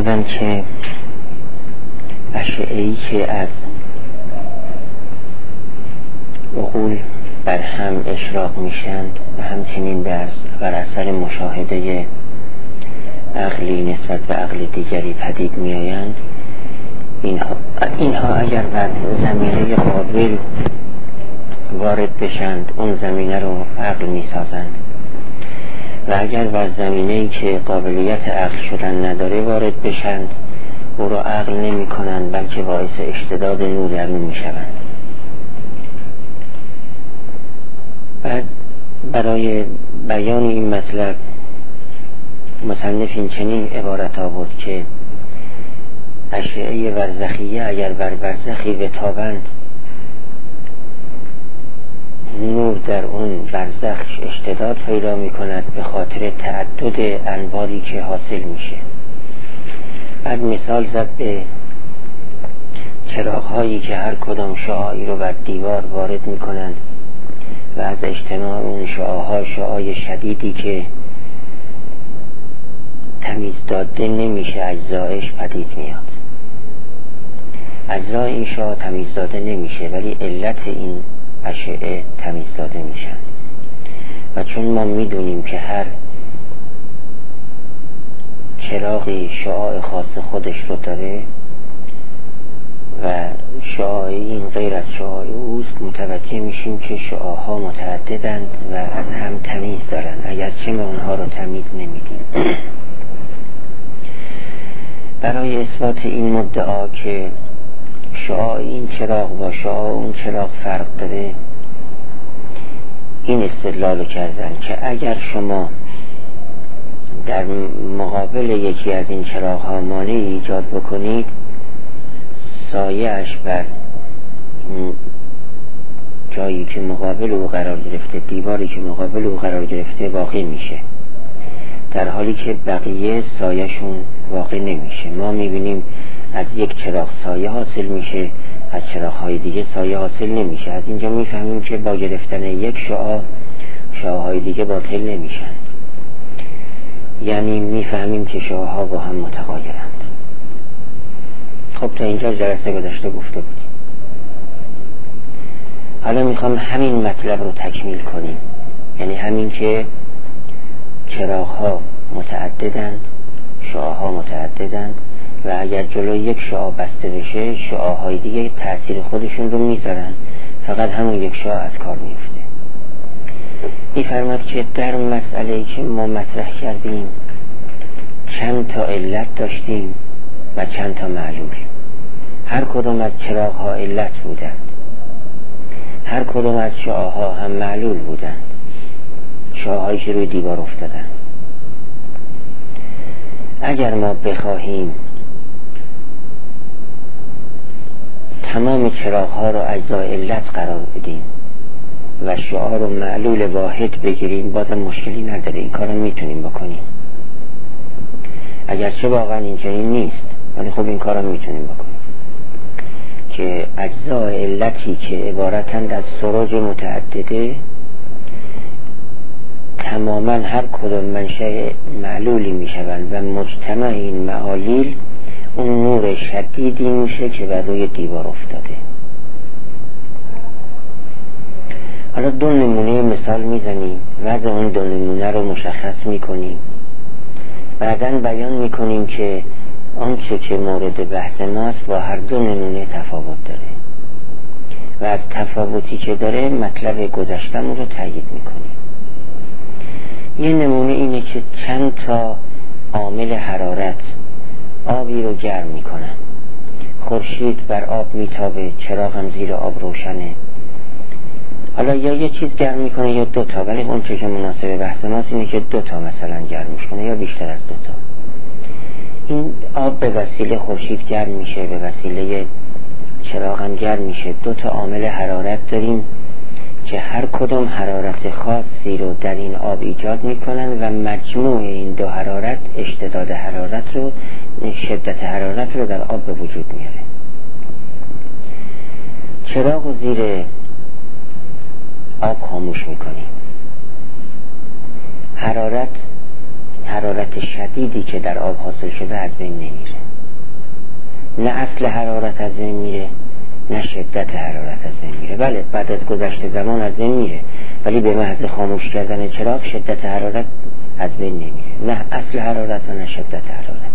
فرمودن که اشعه‌ای که از عقول بر هم اشراق میشند و همچنین بر اثر مشاهده عقلی نسبت به عقل دیگری پدید میآیند، اینها اگر بر زمینه قابل وارد بشند اون زمینه رو عقل میسازند و اگر بر زمینه‌ای که قابلیت عقل شدن نداره وارد بشند او رو عقل نمی کنند بلکه باعث اشتداد نور در اون می شوند. بعد برای بیان این مطلب مصنف این چنین عبارت آورد که اشعه برزخیه اگر بر برزخی بتابند نور در اون برزخ اشتداد پیدا می کند به خاطر تعدد انواری که حاصل میشه. بعد مثال زد به چراغ هایی که هر کدام شعاعی رو بر دیوار وارد می کنند و از اجتماع اون شعاعها شعاع شدیدی که تمیز داده نمیشه اجزایش پدید میاد. اجزای این شعاع تمیز داده نمیشه ولی علت این اشعه تمیز داده میشن و چون ما میدونیم که هر چراغی شعاع خاص خودش رو داره و شعاع این غیر از شعاع اوست، متوجه میشیم که شعاعها متعددند و از هم تمیز دارن اگرچه ما اونها رو تمیز نمیدیم. برای اثبات این مدعا که شعاع این چراغ با شعاع اون چراغ فرق داره این استدلال کردن که اگر شما در مقابل یکی از این چراغ ها مانعی ایجاد بکنید سایه اش بر جایی که مقابل او قرار گرفته، دیواری که مقابل او قرار گرفته واقع میشه، در حالی که بقیه سایه‌شون واقع نمیشه. ما میبینیم از یک چراغ سایه حاصل میشه، از چراغ‌های دیگه سایه حاصل نمیشه. از اینجا میفهمیم که با گرفتن یک شعاع‌های دیگه باطل نمیشن، یعنی میفهمیم که شعاع‌ها با هم متغایرند. خب تا اینجا جلسه گذشته گفته بودیم. حالا میخوام همین مطلب رو تکمیل کنیم، یعنی همین که چراغ‌ها متعددند، شعاع‌ها متعددند و اگر جلوی یک شعاع بسته بشه شعاع‌های دیگه تأثیر خودشون رو میذارن، فقط همون یک شعاع از کار میفته. میفرماد که در مسئله‌ای که ما مطرح کردیم چند تا علت داشتیم و چند تا معلول. هر کدوم از چراغ‌ها علت بودند، هر کدوم از شعاع‌ها هم معلول بودند، شعاع‌هایی که روی دیوار افتادند. اگر ما بخواهیم تمام چراغ‌ها رو اجزای علت قرار بدیم و شعاع رو معلول واحد بگیریم بازم مشکلی نداره، این کارو میتونیم بکنیم. اگرچه واقعا اینجوری نیست ولی خب این کارو میتونیم بکنیم که اجزای علتی که عبارتند از سروج متعدده تماما هر کدوم منشأ معلولی میشوند و مجتمع این معالیل اون نور شدیدی میشه که بر روی دیوار افتاده. حالا دو نمونه مثال میزنیم، وضع اون دو نمونه رو مشخص میکنیم، بعداً بیان میکنیم که آنچه که مورد بحث ماست با هر دو نمونه تفاوت داره و از تفاوتی که داره مطلب گذشتمون رو تایید میکنیم. یه نمونه اینه که چند تا عامل حرارت آبی رو گرم میکنن. خورشید بر آب میتابه، چراغ هم زیر آب روشنه. حالا یا یه چیز گرم میکنه یا دوتا، ولی اون چه که مناسب بحث ماست اینه که دوتا مثلا گرم میکنه یا بیشتر از دوتا. این آب به وسیله خورشید گرم میشه، به وسیله چراغ هم گرم میشه. دوتا عامل حرارت داریم که هر کدوم حرارت خاصی رو در این آب ایجاد میکنن و مجموع این دو حرارت اشتداد حرارت رو، شدت حرارت رو در آب به وجود میاره. چراغ رو زیر آب خاموش میکنیم، حرارت حرارت شدیدی که در آب حاصل شده از بین نمیره. نه اصل حرارت از بین میره، نه شدت حرارت از بین میره. بله بعد از گذشت زمان از بین میره، ولی به محض خاموش کردن چراغ شدت حرارت از بین نمیره. نه اصل حرارت و نه شدت حرارت.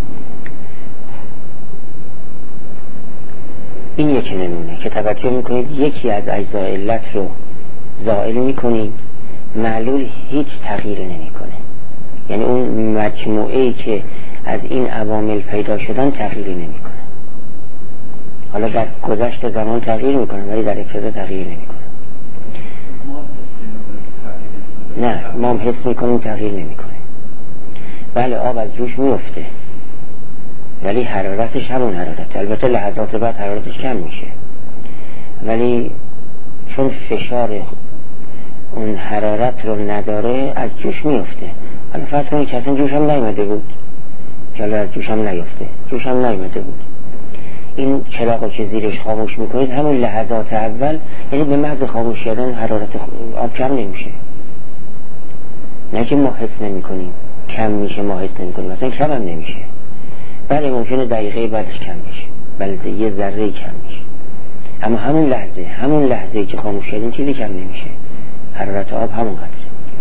این یک نمونه که توجه میکنید یکی از اجزای علت رو زائل میکنیم، معلول هیچ تغییر نمیکنه. یعنی اون مجموعه‌ای که از این عوامل پیدا شدن تغییر نمیکنه. حالا در گذشت زمان تغییر میکنه ولی در ابتدا تغییر نمیکنه. نه ما هم حس میکنیم تغییر نمیکنه. بله آب از جوش میفته ولی حرارتش همون حرارت. البته لحظات بعد حرارتش کم میشه، ولی چون فشار اون حرارت رو نداره از جوش میفته. حالا فرض کنید که اصلا جوش هم نیامده بود، که حالا از جوش هم نیفته، جوش هم نیامده بود. این چراغ که زیرش خاموش میکنید همون لحظات اول، یعنی به محض خاموش کردن حرارت آب کم نمیشه. نه که ما حس نمیکنیم کم میشه، ما حس نمیکنیم اصلا کم هم نمیشه. بله ممکنه دقیقه بعدش کم میشه، بلکه یه ذره کم میشه، اما همون لحظه که خاموش کردین چیزی کم نمیشه. حرارت آب همون قدره.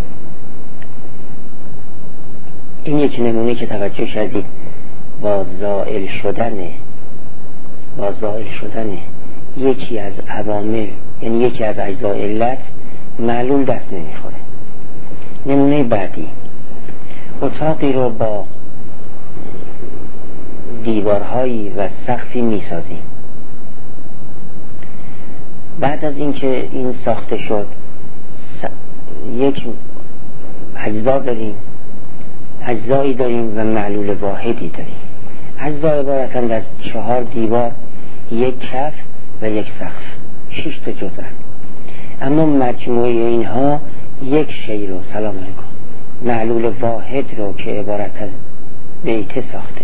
این یک نمونه که توجه کردید با زائل شدن یکی از عوامل، یعنی یکی از اجزای علت، معلول دست نمیخوره. نمونه بعدی، اتاقی رو با دیوارهایی و سقفی میسازیم. بعد از اینکه این ساخته شد یک اجزایی داریم و معلول واحدی داریم. اجزا عبارتند از 4 دیوار، یک کف و یک سقف، 6 تا جزء. اما مجموعه اینها یک شی رو، سلام علیکم، معلول واحد رو که عبارت از بیت ساخته.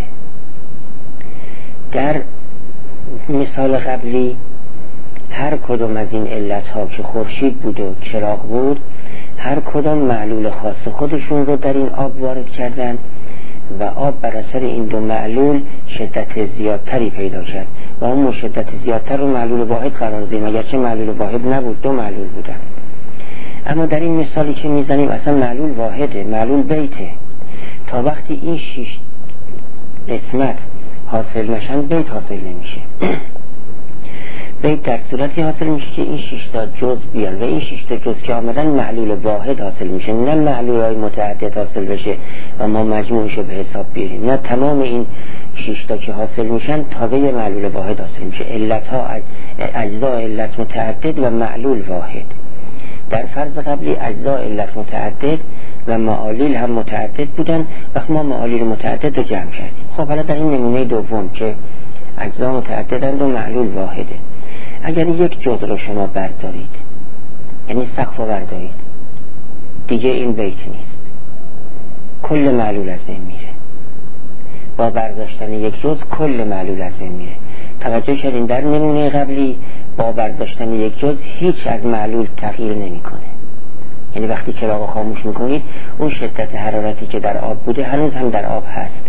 در مثال قبلی هر کدوم از این علتها که خورشید بود و چراغ بود، هر کدوم معلول خاص خودشون رو در این آب وارد کردن و آب بر اثر این دو معلول شدت زیادتری پیدا کرد و اون شدت زیادتر رو معلول واحد قرار دادیم، اگرچه معلول واحد نبود، 2 معلول بودن. اما در این مثالی که میزنیم اصلا معلول واحده، معلول بیته. تا وقتی این 6 قسمت حاصل نشن بیت حاصل نمیشه. بیت در صورتی حاصل میشه که این 6 تا جزء بیان و این 6 تا جزء که آمدن معلول واحد حاصل میشه، نه معلولای متعدد حاصل بشه و ما مجموعشو به حساب بیاریم، نه تمام این 6 تا که حاصل میشن تازه یه معلول واحد حاصل میشه. علتها اجزا علت متعدد و معلول واحد. در فرض قبلی اجزا علت متعدد و معالل هم متعدد بودن، وقت ما معالل متعدد رو جمع کردیم. خب حالا در این نمونه دوم که اجزا متعددند و معلول واحده، اگر یک جزء رو شما بردارید، یعنی سقف رو بردارید، دیگه این بیت نیست، کل معلول از بین میره. با برداشتن یک جزء کل معلول از بین میره. توجه کردین در نمونه قبلی با برداشتن یک جزء هیچ از معلول تغییر نمیکنه. یعنی وقتی چراغ خاموش میکنید اون شدت حرارتی که در آب بوده هنوز هم در آب هست.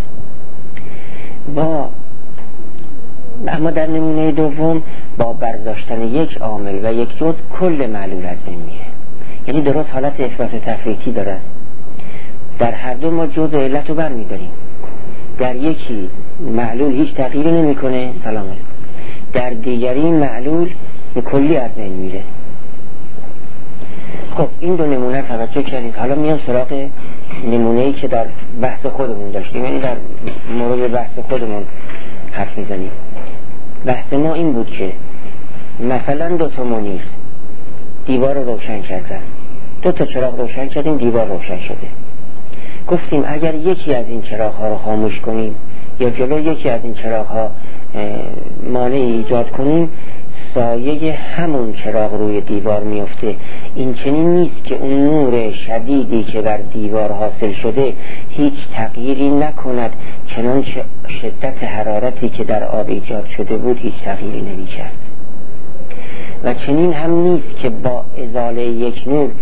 اما در نمونه دوم با برداشتن یک عامل و یک جزء کل معلول از بین میره. یعنی درست حالت افراط تفریطی داره. در هر دو ما جزء علت رو برمیداریم. در یکی معلول هیچ تغییری نمیکنه، سلام علیکم. در دیگری معلول کلی از بین میره. خب این دو نمونه توجه کردید. حالا میام سراغ نمونه‌ای که در بحث خودمون داشتیم، یعنی در مورد بحث خودمون حرف میزنیم. بحث ما این بود که مثلا 2 تا منیر دیوار رو روشن کردن، 2 تا چراغ روشن کردیم، دیوار روشن شده. گفتیم اگر یکی از این چراغ ها رو خاموش کنیم یا جلو یکی از این چراغ ها مانعی ایجاد کنیم، سایه همون چراغ روی دیوار میفته. این چنین نیست که اون نور شدیدی که بر دیوار حاصل شده هیچ تغییری نکند، چنانچه شدت حرارتی که در آب ایجاد شده بود هیچ تغییری نمی‌کرد. و چنین هم نیست که با ازاله یک نور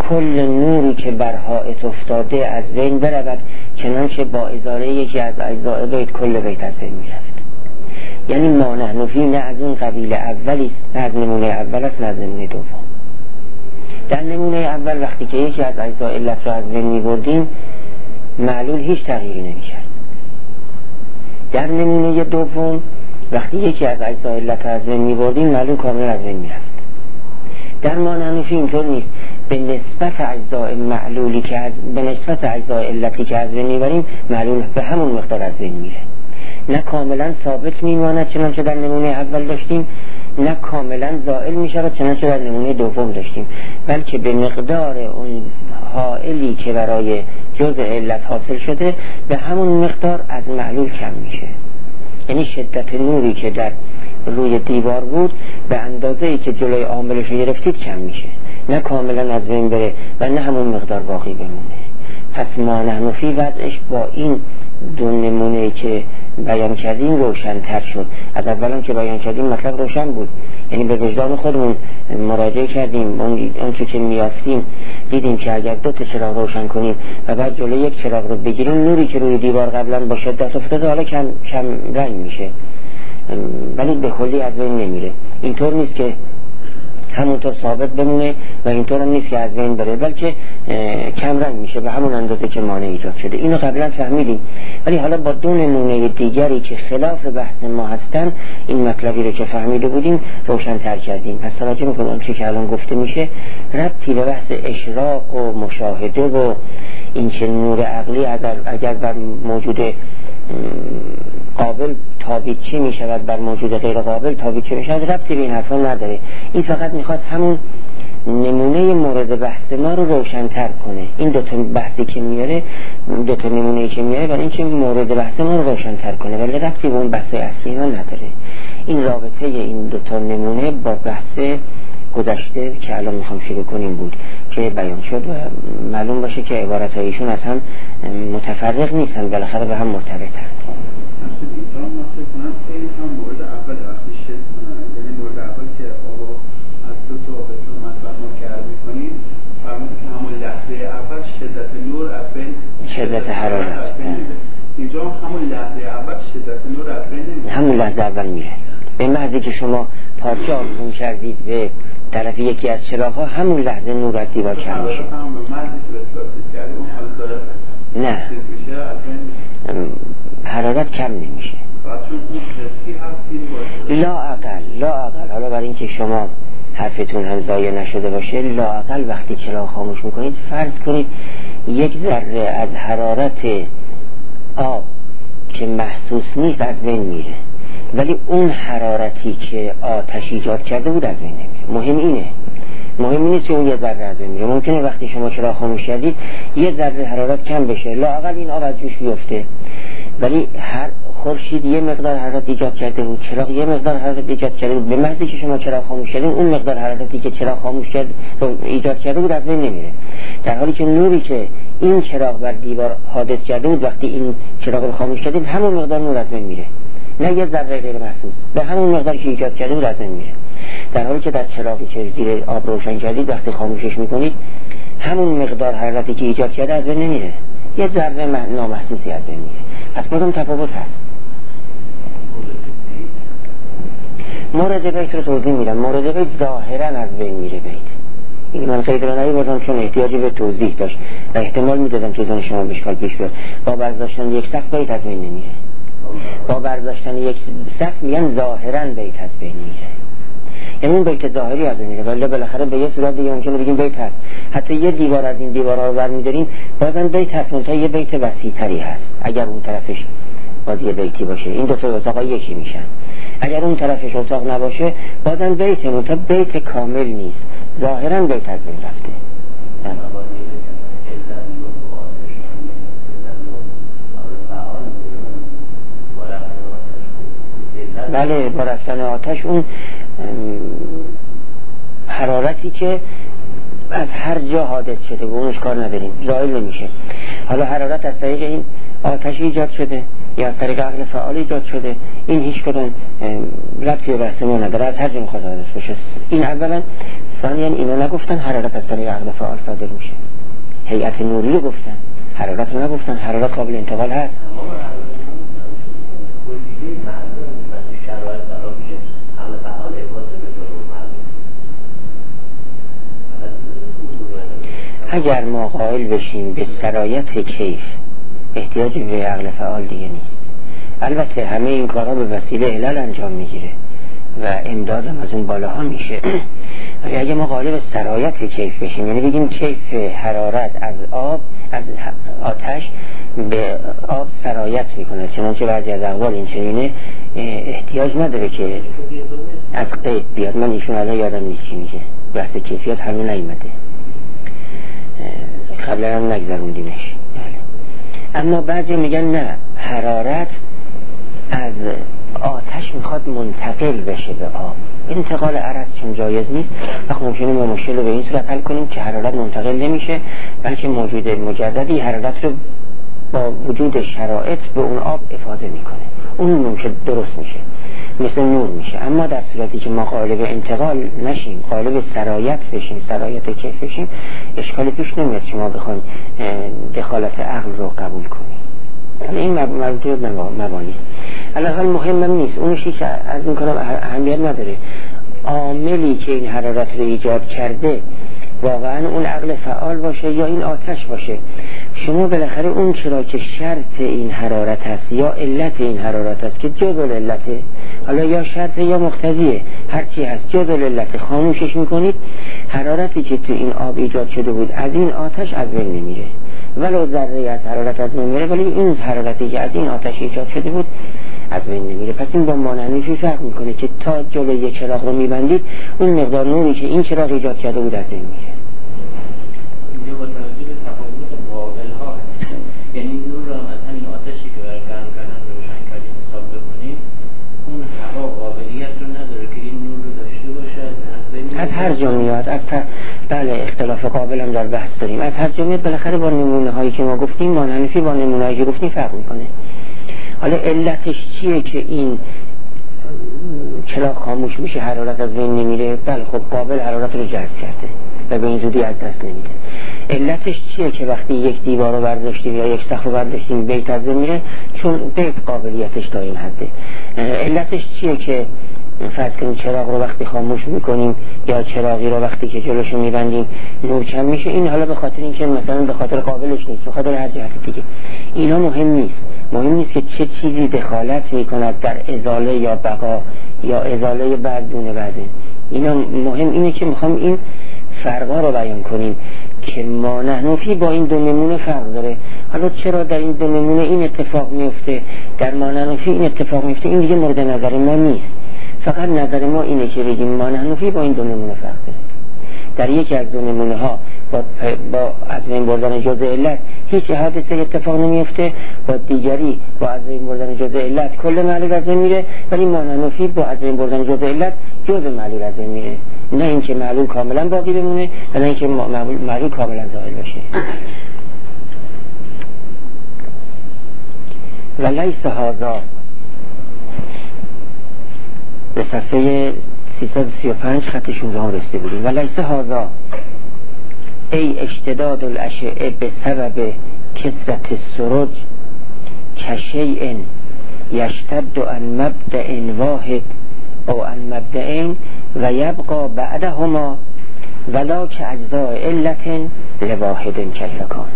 کل نوری که بر حائط افتاده از بین برود، چنانچه با ازاره یکی از اجزاء بیت کل بیت از بین میرفت. یعنی ما نحن فی نه از اون قبیل اولی، نه از نمونه اول است، نه از نمونه دوم. در نمونه اول وقتی که یکی از اجزاء علت را از بین میبردیم، معلول هیچ تغییری نمیکرد. در نمونه دوم وقتی یکی از اجزاء علت را از بین میبردیم، معلول کاملا از بین میرفت. در ما نحن فی اینطور نیست. به نسبت اجزاء معلولی که به نسبت اجزاء علتی که از بین میبریم، معلول به همون مقدار از بین میره. نه کاملا ثابت میماند چنانچه در نمونه اول داشتیم، نه کاملا زائل میشود چنانچه در نمونه دوم داشتیم، بلکه به مقدار اون حائلی که برای جزء علت حاصل شده به همون مقدار از معلول کم میشه. یعنی شدت نوری که در روی دیوار بود به اندازه‌ای که جلوی عاملش رو گرفتید کم میشه، نه کاملا از بین بره و نه همون مقدار باقی بمونه. پس ما نحن فی وضعش با این دو نمونه که بیان کردیم روشن‌تر شد. از اولا که بیان کردیم مطلب روشن بود، یعنی به وجدان خودمون مراجعه کردیم، اون که میافتیم دیدیم که اگر دو تا چراغ روشن کنیم و بعد جلوی یک چراغ رو بگیریم، نوری که روی دیوار قبلا با شدت افتاده حالا کم رنگ میشه، ولی به کلی از بین نمیره. اینطور نیست که همونطور ثابت بمونه و اینطور هم نیست که از بین بره، بلکه کم رنگ میشه به همون اندازه که مانع ایجاد شده. اینو قبلا فهمیدیم، ولی حالا با دو نمونه دیگری که خلاف بحث ما هستن این مطلبی رو که فهمیده بودیم روشن‌تر کردیم. پس توجه میکنم چی که الان گفته میشه ربطی به بحث اشراق و مشاهده و این که نور عقلی اگر بر موجود قابل تابید چی می شود بر موجود غیر قابل تابید چی می شود ربطی به این حرفا نداره. این فقط میخواد همون نمونه مورد بحث ما رو روشن‌تر کنه. این دو تا بحثی که میاره، دو تا نمونه‌ای که میاره برای اینکه مورد بحث ما رو روشن‌تر کنه، ولی ربطی به اون بحث اصلی ما نداره. این رابطه این دو تا نمونه با بحث گذشته که الان میخوام شروع کنیم بود که بیان شد و معلوم باشه که عبارت‌هایشون از هم متفرق نیستن، بالاخره به هم مرتبطن. اصلا اینجا ما فکر کنم خیلی هم مورد اول وقتی شد، یعنی مورد اول که آقا از دو تا به تو مطلب ما کرد میکنیم فرمود که همون لحظه اول شدت نور از بین شدت حرارت اینجا همون لحظه اول شدت نور از بین نمیره، همون لحظه اول میره. به محضی که شما پارچه آویزون کردید به طرف یکی از چراغ‌ها همون لحظه نور از دیوار کم میشه. نه حرارت کم نمیشه لا اقل. حالا برای اینکه شما حرفتون هم ضایع نشده باشه، لا اقل وقتی چراغ خاموش میکنید فرض کنید یک ذره از حرارت آب که محسوس نیست از بین میره، ولی اون حرارتی که آتش ایجاد کرده بود از بین نمیره. مهم نیست که اون یه ذره از بین میره. ممکنه وقتی شما چراغ خاموش کردید یه ذره حرارت کم بشه، لااقل این آب از جوش بیفته، ولی هر خورشید یه مقدار حرارت ایجاد کرده بود، چراغ یه مقدار حرارت ایجاد کرده بود. به محضی که شما چراغ خاموش کردید اون مقدار حرارتی که چراغ خاموش کرد ایجاد کرده بود از بین نمیره، در حالی که نوری که این چراغ بر دیوار حادث کرده بود وقتی این چراغ رو خاموش کردید همون مقدار نور از بین میره، نه یه ذره غیر محسوس، به همون مقداری که ایجاد کرده بود از بین میره. در حالی که در چراغی که زیر آب روشن کردید وقتی خاموشش میکنید همون مقدار حرارتی که ایجاد کرده از بین نمیره، یه ذره نامحسوسی از بین میره. پس بازم تفاوت هست. مورد بیت رو توضیح میدم. مورد بیت ظاهرا از بین میره بیت. این من خیلی رانایی بازم چون احتیاجی به توضیح داشت و احتمال میدادم که زن شما بشکال پیش بیاد. با برداشتن یک سقف بیت از بین نمیره. با برداشتن یک سقف میگن ظاهرا بیت از بین میره، یعنی اون بیت ظاهری از بین میره، ولی بالاخره به یه صورت دیگه ممکنه بگیم بیت هست. حتی یه دیوار از این دیوارها رو برمی‌دارین بازم بیت هست، اون تا یه بیت وسیع‌تری هست اگر اون طرفش باز یه بیتی باشه. این دو تا اتاق یکی میشن. اگر اون طرفش اتاق نباشه بازم بیت، اون تا بیت کامل نیست، ظاهرا بیت از بین رفته. بله، با رفتن آتش اون حرارتی که از هر جا حادث شده و اونش کار نداریم، زائل نمیشه. حالا حرارت از طریق این آتش ایجاد شده یا از طریق عقل فعال ایجاد شده، این هیچ کدوم ربطی به بحث ما نداره، از هر جا میخواد حادث بشه. این اولا. ثانیاً اینا نگفتن حرارت از طریق عقل فعال صادر میشه، هیئت نوری رو گفتن، حرارت رو نگفتن. حرارت قابل انتقال هست. اگر ما قائل بشیم به سرایت کیف، احتیاجی به عقل فعال دیگه نیست. البته همه این کارها به وسیله علل انجام میگیره و امداد هم از اون بالاها میشه. اگه ما قائل به سرایت کیف بشیم، یعنی بگیم کیف حرارت از آب، از آتش به آب سرایت میکنه، چنانچه بعضی از اقوال این چنینه، احتیاج نداره که از قید بیاد. من ایشون الان یادم نیست چی میگه، بحث کیفیت همون نیومده، قبلا هم نگذروندیمش. اما بعضی میگن نه، حرارت از آتش میخواد منتقل بشه به آب، انتقال عرض چون جایز نیست. و ممکنه ما مشکل رو به این صورت حل کنیم که حرارت منتقل نمیشه، بلکه موجود مجردی حرارت رو با وجود شرایط به اون آب افاضه میکنه، اون ممکن درست میشه، مثل نور میشه. اما در صورتی که ما قائل به انتقال نشیم، قائل به سرایت بشیم، سرایت کیف بشیم، اشکالی پیش نمیاد شما بخوایم دخالت عقل رو قبول کنیم. این موضوع مبانی است. الان مهمم نیست، اونش هیچ از این کنم اهمیت نداره. عاملی که این حرارت رو ایجاد کرده واقعا اون عقل فعال باشه یا این آتش باشه، شما بالاخره اون چرا که شرط این حرارت هست یا علت این حرارت هست که جزء علته، حالا یا شرط یا مقتضیه، هرچی هست جزء علت، خاموشش میکنید، حرارتی که تو این آب ایجاد شده بود از این آتش از بین نمیره، ولو ذره از حرارت از بین میره، ولی این حرارتی که از این آتش ایجاد شده بود از بین نمیره. پس این با مانعنیشی فرق میکنه که تا جلوی یک چراغ رو میبندید، اون مقدار نوری که این چراغ ایجاد کرده بود از بین میره. اینجا با توجه به تفاوت معادل ها هست، یعنی نور رو از همین آتشی که برای گرم کردن روشن کردیم حساب بکنیم، اون هوا قابلیت رو نداره که این نور رو داشته باشه از هر جا میاد. بله اختلاف قابل هم در بحث داریم. از هر جا میاد، بالاخره با نمونه هایی که ما گفتیم، مانعنیشی با نمونه هایی که گفتیم فرق میکنه. حالا علتش چیه که این چراغ خاموش میشه، حرارت از بین نمیره؟ بله خب قابل حرارت رو جذب کرده و به این زودی از دست نمیده. علتش چیه که وقتی یک دیوار رو برداشتیم یا یک سقف رو برداشتیم بیت از بین میره؟ چون بیت قابلیتش تا این حده. علتش چیه که فرض کنیم چراغ رو وقتی خاموش میکنیم یا چراغی رو وقتی که جلوشو میبندیم نور کم میشه؟ این حالا به خاطر اینکه مثلا به خاطر قابلش نیست، به خاطر هر جهت دیگه. اینا مهم نیست. مهم نیست که چه چیزی دخالت میکند در ازاله یا بقا یا ازاله بعد دونه بعده. اینا مهم اینه که میخوام این فرقا رو بیان کنیم که ما نحنفی با این دو نمونه فرق داره. حالا چرا در این دو نمونه این اتفاق میفته، در ما نحنفی این اتفاق میفته، این دیگه مورد نظر ما نیست. فقط نظر ما اینه که بگیم ما نحنفی با این دو نمونه فرق داره. در یکی از دو نمونه ها با از بین بردن جزء علت هیچ حادثه اتفاق نمیفته، با دیگری با از بین بردن جزء علت کل معلول از بین میره، ولی ما نحنفی با از بین بردن جزء علت جزء معلول از بین میره. نه اینکه معلول کاملا باقی بمونه و نه اینکه معلول کاملا زائل بشه. ولیس هذا، به صفحه 335 خط 16 رسیده بودیم. ولیس هذا ای اشتداد الاشعه به سبب کثرت السرج کشیء یشتد عن مبدأ واحد او عن مبدأین و یبقى بعدهما ولا که اجزاء علت لواحد کیفکان.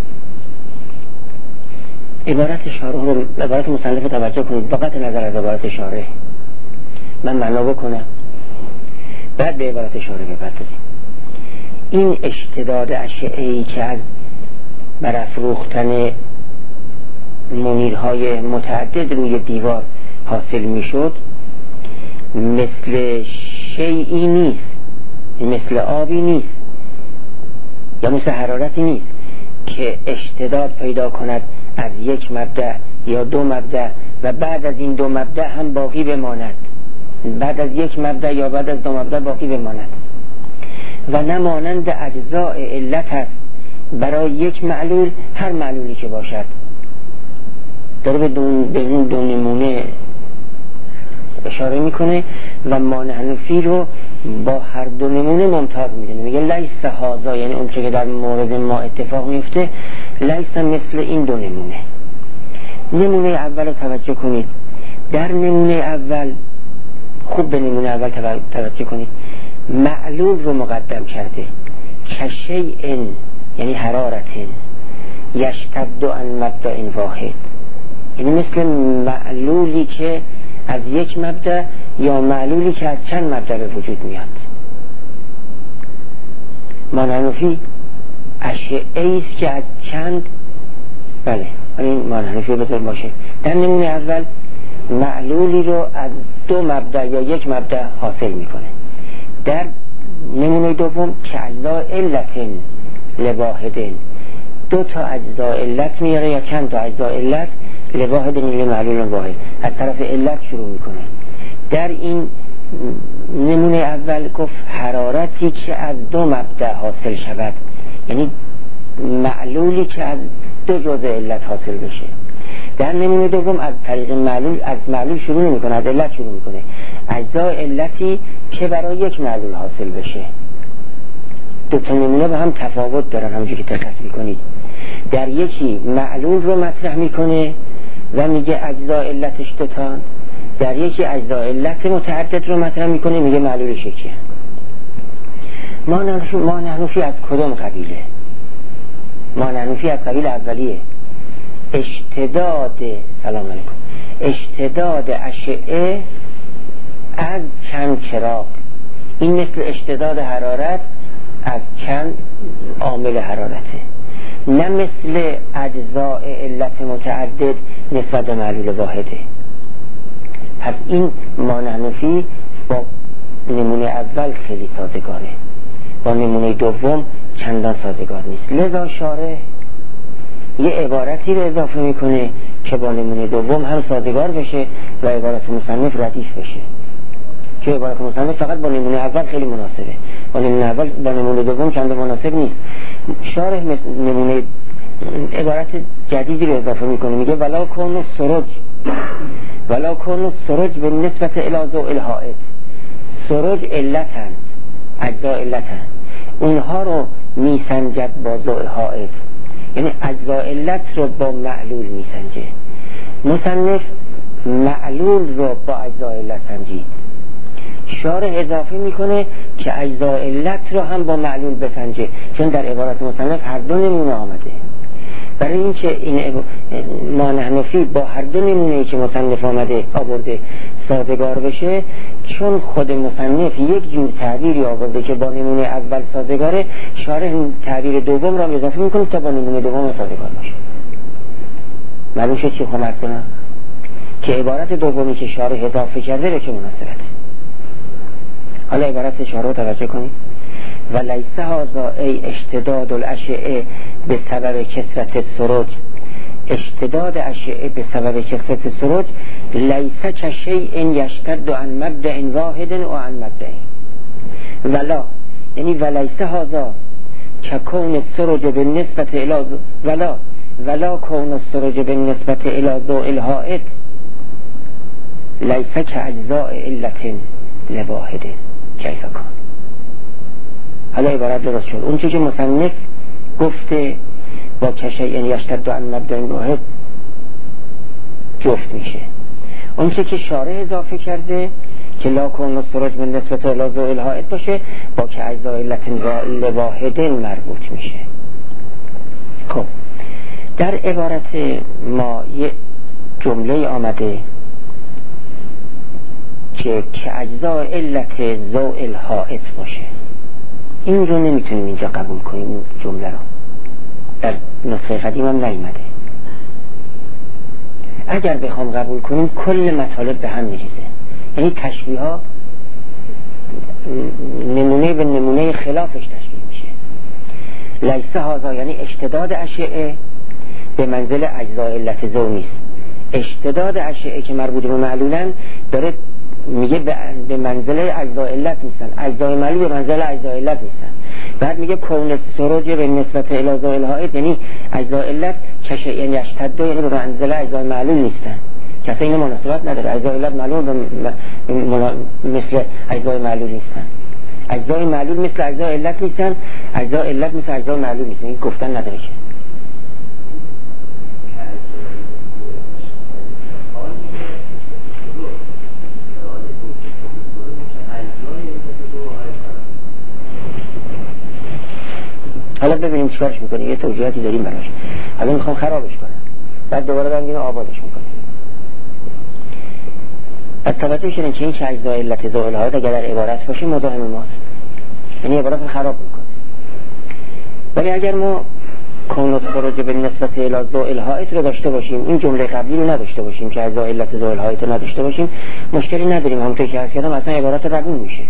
عبارت مصنف توجه کنید، بقیت نظر از عبارت شارح من معنا بکنم، بعد به عبارت شارح بپردازیم. این اشتداد اشعه‌ای که از برافروختن منیرهای متعدد روی دیوار حاصل میشد مثل شیئی نیست، مثل آبی نیست یا مثل حرارتی نیست که اشتداد پیدا کند از یک مبدأ یا دو مبدأ و بعد از این دو مبدأ هم باقی بماند، بعد از یک مبدأ یا بعد از دو مبدأ باقی بماند، و نه مانند اجزاء علت هست برای یک معلول، هر معلولی که باشد. داره به اون دو نمونه اشاره میکنه و ما نحنفی رو با هر دو نمونه ممتاز میدونه، میگه لیس هذا، یعنی اون چه که در مورد ما اتفاق میفته لیس مثل این دو نمونه. نمونه اول رو توجه کنید. در نمونه اول خوب به نمونه اول توجه کنید. معلول رو مقدم کرده، کشیء یعنی حرارت یشتد عن مبدأ واحد، یعنی مثل معلولی که از یک مبدأ یا معلولی که از چند مبدأ به وجود میاد. مانحنفی اشعه است که از چند، بله این مانحنفی بذار باشه. در نمونه اول معلولی رو از دو مبدأ یا یک مبدأ حاصل میکنه. در نمونه دوم که اجزاء علت لواحد، دو تا اجزاء علت میاره یا چند تا اجزاء علت لواحد لمعلول واحد، از طرف علت شروع میکنه. در این نمونه اول گفت حرارتی که از دو مبدأ حاصل شود، یعنی معلولی که از دو جزء علت حاصل بشه. در نمونه دوم از طریق معلول، از معلول شروع نمیکنه، از علت شروع میکنه، اجزاء علتی که برای یک معلول حاصل بشه. دو تا نمونه به هم تفاوت دارن همونجوری که دقت میکنید. در یکی معلول رو مطرح میکنه و میگه اجزاء علتش دو تا، در یکی اجزاء علت متعدد رو مطرح میکنه میگه معلولش یکیه. مانحنفی از کدوم قبیله؟ مانحنفی از قبیل اولیه. اشتداد، سلام علیکم، اشتداد اشعه از چند چراغ، این مثل اشتداد حرارت از چند عامل حرارته، نه مثل اجزاء علت متعدد نسبت به معلول واحده. پس این مانحنفی با نمونه اول خیلی سازگاره، با نمونه دوم چندان سازگار نیست. لذا شارح یه عبارتی رو اضافه میکنه که با نمونه دوم هم سازگار بشه و عبارت مصنف ردیف بشه، که عبارت مصنف فقط با نمونه اول خیلی مناسبه، با نمونه اول با نمونه دوم چند مناسب نیست. شارح نمونه عبارت جدیدی رو اضافه میکنه، میگه ولا کون سرج به نسبت الی ضوء الحائط. سرج علتن، اجزاء علتن، اونها رو میسنجد با ضوء حائط، یعنی اجزاء علت رو با معلول میسنجه. مصنف معلول رو با اجزاء علت سنجید، شارح اضافه میکنه که اجزاء علت رو هم با معلول بسنجه، چون در عبارت مصنف هر دو نمونه آمده. برای اینکه این مانحنفی با هر دو نمونه‌ای که مصنف آورده سازگار بشه، چون خود مصنف یک جور تعبیری آورده که با نمونه اول سازگاره، شارح تعبیر دوم را اضافه میکنه تا با نمونه دوم سازگار باشه. معلوم شد چی خواهم ارز کنم؟ که عبارت دومی که شارح اضافه کرده به چه مناسبت. حالا عبارت شارح رو توجه کنید. و لیس هذا ای اشتداد الاشعه به سبب کثرت السرج، اشتداد اشعه به سبب کثرت السرج لیس کشیء یشتد عن مبدأ واحد و عن مبدأ، ولا یعنی ولیس هذا کون السرج بالنسبت الی ولا کون السرج بالنسبت الی ضوء الحائط لیس کاجزاء علت لواحد کیف کان. حالا عبارت درست شد. اون چیزی که مصنف گفته با کشیء یشتد عن مبدأ واحد جفت میشه. اون چیزی که شارح اضافه کرده که لا کون السرج من نسبت الی ضوء الحائط باشه با که اجزاء علت لواحد مربوط میشه. خب در عبارت ما یه جمله آمده که اجزاء علت ضوء الحائط باشه. این رو نمیتونیم اینجا قبول کنیم، این جمله رو در نسخه قدیم هم نیامده. اگر بخوام قبول کنیم کل مطالب به هم میریزه، یعنی تشبیه ها نمونه به نمونه خلافش تشبیه میشه. لیس هذا یعنی اشتداد اشعه به منزل اجزاء علت ضوء نیست. اشتداد اشعه که مربوط به معلولن داره میگه به منزله اجزاء علت نیستن، اجزای معلول به منزله اجزای علت نیستن. بعد میگه کون السرج به نسبت الی ضوء الحائط یعنی اجزای علت کشیء یشتد یعنی به منزله اجزای معلول نیستن، که اصلا این مناسبت نداره. اجزای علت معلول مثل اجزای معلول نیستن. اجزای معلول مثل اجزای علت نیستن، اجزای علت مثل اجزای معلول نیستن. این گفتن نداره که. حالا ببینیم چیکارش میکنیم. یه توضیحاتی داریم براش. حالا میخوام خرابش کنم، بعد دوباره برمیگردیم آبادش میکنیم. از توجه کردن که این چه اجزای علت ذائل ها اگر در عبارت باشه مزاحم ماست، یعنی عبارت رو خراب میکنه. ولی اگر ما کون الخروج به نسبت الی ذائل هایت رو داشته باشیم، این جمله قبلی رو نداشته باشیم که اجزای علت ذائل هایت رو نداشته باشیم، مشکلی نداریم. همونطور که عرض کردم اصلا عبارت روون میشه.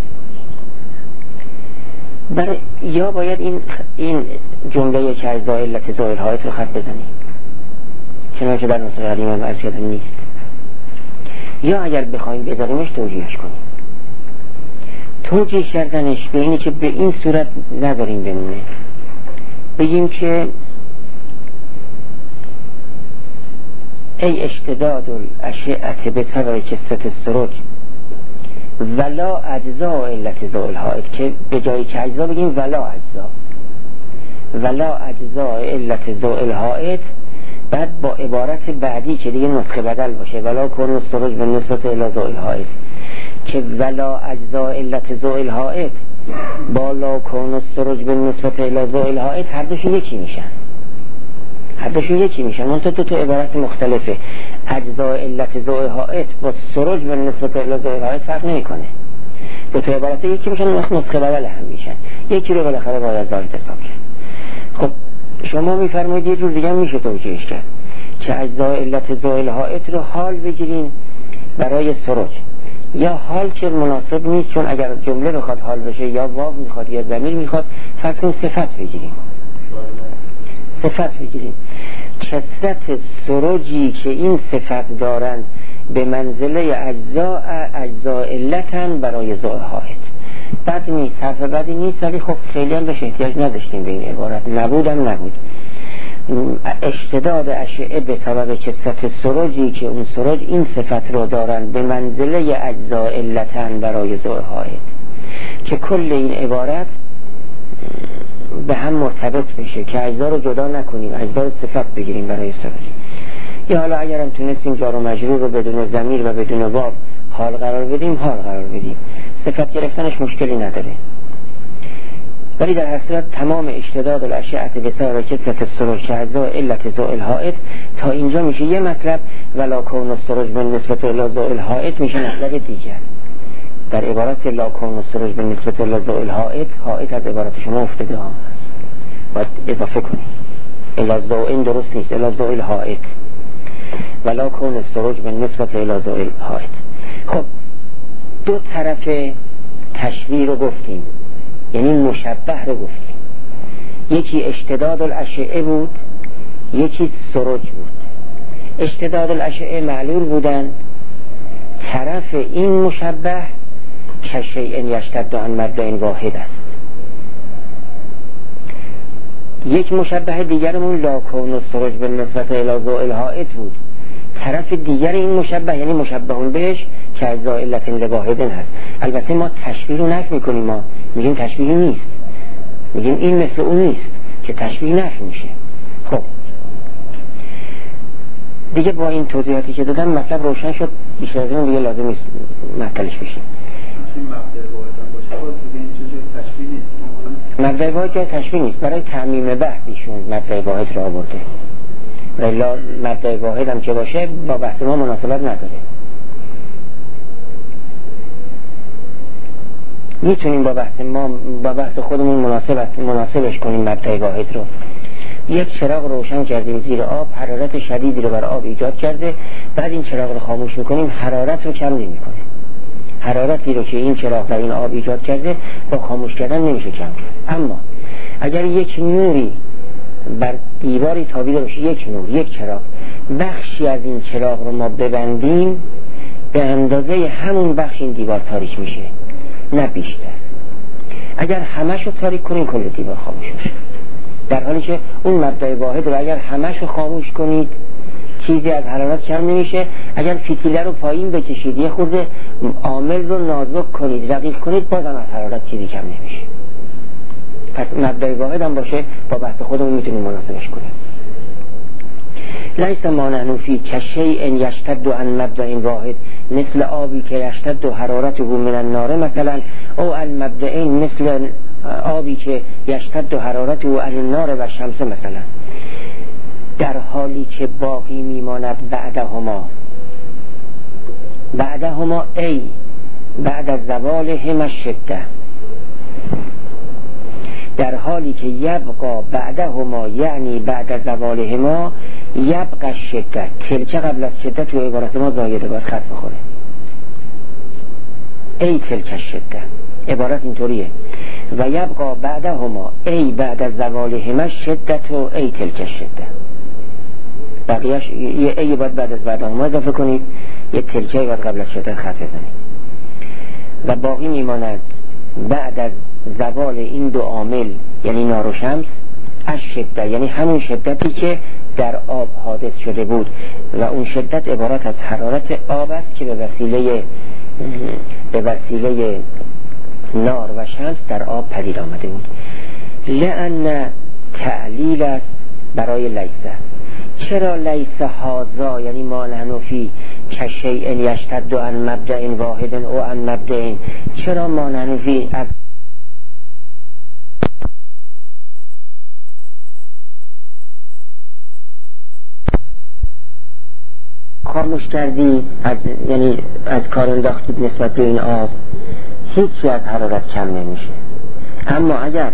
یا باید این جمله که اجزای علت ذائل هایت رو خط بزنیم، چنانچه در نسخه قدیم هم عرض کردم نیست. یا اگر بخوایم بذاریمش توجیهش کنیم. توجیه کردنش به اینی که به این صورت نداریم بمونه، بگیم که ای اشتداد الاشعه به سبب کثرت السروج ولا اجزا علت ذائل هایت، که به جایی که اجزا بگیم ولا اجزا علت ذائل هایت، بعد با عبارت بعدی که دیگه نسخه بدل باشه ولا کون الخروج به نسبت الی ذائل هایت، که ولا اجزا علت ذائل هایت با لا کون الخروج به نسبت الی ذائل هایت هر دوشون یکی میشن. منتها تو عبارت مختلفه. اجزا علت ذائل هایت با خروج به نسبت الی ذائل هایت فرق نمیکنه. تو عبارت یکی میشن، نسخه بدل هم میشن. یکی رو بالاخره باید ظاهر حساب کرد. خب شما میفرمایید یه جور دیگه میشه توجیهش کرد که اجزای علت ذائل هایت رو حال بگیرین برای خروج، یا حال که مناسب نیست، چون اگر جمله بخواد حال بشه یا واو میخواد یا ضمیر میخواد، فرض کنید صفت بگیریم. کثرت خروجی که این صفت دارند به منزله اجزا علتن برای ذائل هایت. بد نیست، حرف بدی نیست، ولی خب خیلی هم بهش احتیاج نداشتیم به این عبارت. نبود اشتداد اشعه به سبب کثرت خروجی که اون خروج این صفت رو دارن به منزله اجزا علتن برای ذائل هایت، که کل این عبارت به هم مرتبط بشه که اجزا رو جدا نکنیم، اجزا رو صفت بگیریم برای خروج. یا حالا اگرم تونستیم جار و مجرور رو بدون ضمیر و بدون واو حال قرار بدیم. صفت گرفتنش مشکلی نداره. ولی در هر صورت تمام اشتداد الاشعه به سبب کثرت الخروج که اجزا علت ذائل هایت تا اینجا میشه یه مطلب، ولا کون الخروج به نسبت الی ذائل هایت میشه مطلب دیگر. در عبارت لا کون الخروج به نسبت الی ذائل هایت از عبارت شما افتاده ها، باید اضافه کنید. الی ذائل درست نیست، الی ذائل هایت، ولا کون الخروج به نسبت الی ذائل هایت. خب دو طرف تشبیه رو گفتیم، یعنی مشبه رو گفتیم. یکی اشتداد الاشعه بود، یکی خروج بود. اشتداد الاشعه معلول بودن، طرف این مشبه کشیء یشتد عن مبدأ واحد است. یک مشبه دیگرمون لا کون الخروج به نسبت الی ذائل هایت بود. طرف دیگر این مشبه یعنی مشبهون بهش که اجزا علت لواحدن هست. البته ما تشبیه رو نفی میکنیم، ما میگیم تشبیه نیست، میگیم این مثل اون نیست که تشبیه نفی میشه. خب دیگه با این توضیحاتی که دادم مطلب روشن شد، بیشتر از این دیگه لازم نیست معطلش بشیم. مبدأ واحد جای تشبیه نیست، برای تعمیم بحث ایشون مبدأ واحد را آورده. ولی مبدأ واحد هم که باشه با بحث ما مناسبت نداره. میتونیم با بحث خودمون مناسبش کنیم مبدأ واحد رو. یک چراغ روشن کردیم زیر آب، حرارت شدیدی رو بر آب ایجاد کرده، بعد این چراغ رو خاموش میکنیم، حرارت رو کم نمیکنه. حرارتی رو که این چراغ در این آب ایجاد کرده با خاموش کردن نمیشه کم کرد. اما اگر یک نوری بر دیواری تابیده باشه، یک نور، یک چراغ، بخشی از این چراغ رو ما ببندیم، به اندازه همون بخش این دیوار تاریک میشه، نه بیشتر. اگر همش رو تاریک کنیم کل دیوار خاموش میشه. در حالی که اون مبدأ واحد رو اگر همش رو خاموش کنید چیزی از حرارت کم نمیشه. اگر فتیله رو پایین بکشید یه خورده عامل رو نازک کنید، رقیق کنید، بازم از حرارت چیزی کم نمیشه. پس مبدأ واحد هم باشه با بحث خودمون میتونیم مناسبش کنیم. لیس ما نحن فی کشیء یشتد عن مبدأ واحد مثل آبی که یشتد حرارته من النار مثلا، او المبدئین مثل آبی که یشتد حرارته عن النار و شمس مثلا، در حالی که باقی میماند بعدهما ای بعد از زوال هم الشده، در حالی که یبقى بعدهما یعنی بعد از زوالهما یبقى الشده، تلکه قبل از شده تو عبارت ما زایده باید خط بخوره. ای تلک الشده عبارت اینطوریه، و یبقى بعدهما ای بعد از زوالهما شدت و ای تلک الشده. بقیهش یه ای باید بعد از بعدهما اضافه کنید، یه تلکه باید قبل از شدت خط بزنید. و باقی میماند بعد از زوال این دو عامل یعنی نار و شمس از شدت، یعنی همون شدتی که در آب حادث شده بود و اون شدت عبارت از حرارت آب است که به وسیله نار و شمس در آب پدید آمده بود. لأن تعلیل است برای لیسه. چرا لیسه هازا یعنی ما نحن فی کشیء یشتد عن مبدأ واحد او عن مبدأ، چرا ما نحن فی از خاموش کردی یعنی از کار انداختید نسبت به این آب، هیچی از حرارت کم نمیشه. اما اگر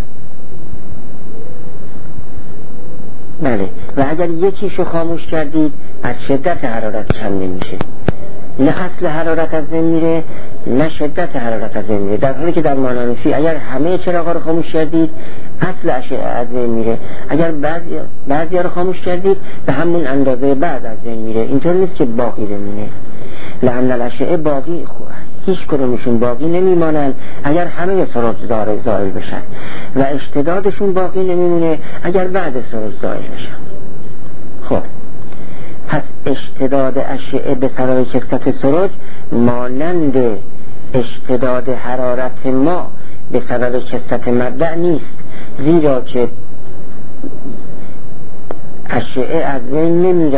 و اگر یکیشو خاموش کردید از شدت حرارت کم نمیشه. نه اصل حرارت از بین میره نه شدت حرارت از بین میره، در حالی که در مانانفی اگر همه چراغا رو خاموش کردید اصل از بین میره، اگر بعضی رو خاموش کردید به همون اندازه بعد از بین میره. اینطور نیست که باقی بمونه. لأن الاشعه باقی هیچ کدومشون باقی نمیمانن اگر همه سروج زائل بشن و اشتدادشون باقی نمیمونه اگر بعد سروج زائل بشن. خب پس اشتداد اشعه به سبب کثرت سروج مانند اشتداد حرارت ما به سبب کثرت مبدأ نیست، زیرا که اشعه از بین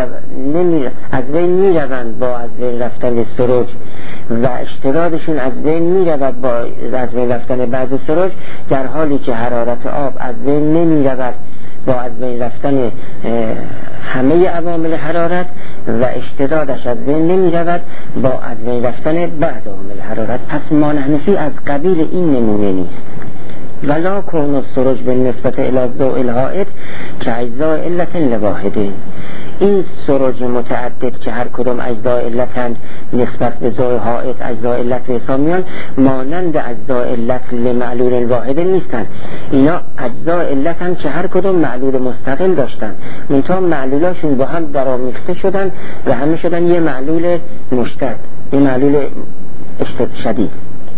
میروند با از بین رفتن سروج و اشتدادشون از بین میرود با از بین رفتن بعض سروج، در حالی که حرارت آب از بین نمیرود با از بین رفتن همه عوامل حرارت و اشتدادش از بین نمیرود با از بین رفتن بعض عوامل حرارت. پس ما نحنفی از قبیل این نمونه نیست. ولا کون السروج به نسبت الی ضوء الحائط که اجزاء علت لواحده. این سروج متعدد که هر کدام اجزاء علتند نسبت به ضوء حائط اجزاء علت به حساب میان، مانند اجزاء علت لمعلول واحد نیستند. اینا اجزاء علتند که هر کدام معلول مستقل داشتن، منتها معلولاشون با هم درآمیخته شدن و همه شدن یه معلول مشترک، یه معلول شدید.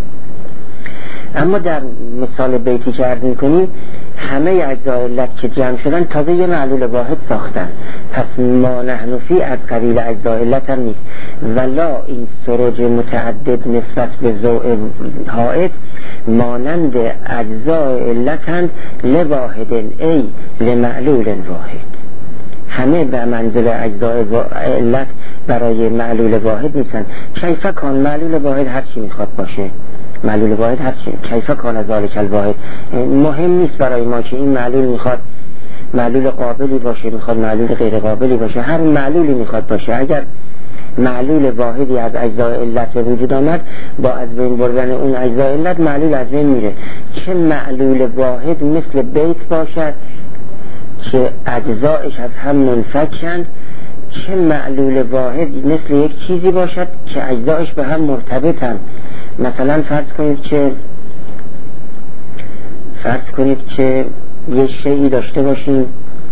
اما در مثال بیتی که عرض می‌کنیم همه اجزاء علت که جمع شدن تازه یه معلول واحد ساختن. پس ما نحن فی از قبیل اجزاء علت هم نیست. ولا این سروج متعدد نسبت به ضوء حائط مانند اجزاء علتند لواحد ای لمعلول واحد. همه به منزل اجزاء علت برای معلول واحد نیستن. کیف کان معلول واحد هر چی میخواد باشه، معلول واحد هر چی کیف کان ذالک الواحد مهم نیست برای ما که این معلول میخواد معلول قابلی باشه، میخواد معلول غیر قابلی باشه، هر معلولی میخواد باشه. اگر معلول واحدی از اجزاء علت به وجود آمد با از بین بردن اون اجزاء علت معلول از بین میره. چه معلول واحد مثل بیت باشد که اجزایش از هم منفکند، چه معلول واحد مثل یک چیزی باشد که اجزایش به هم مرتبطند. مثلا فرض کنید که یه شیئی داشته باشیم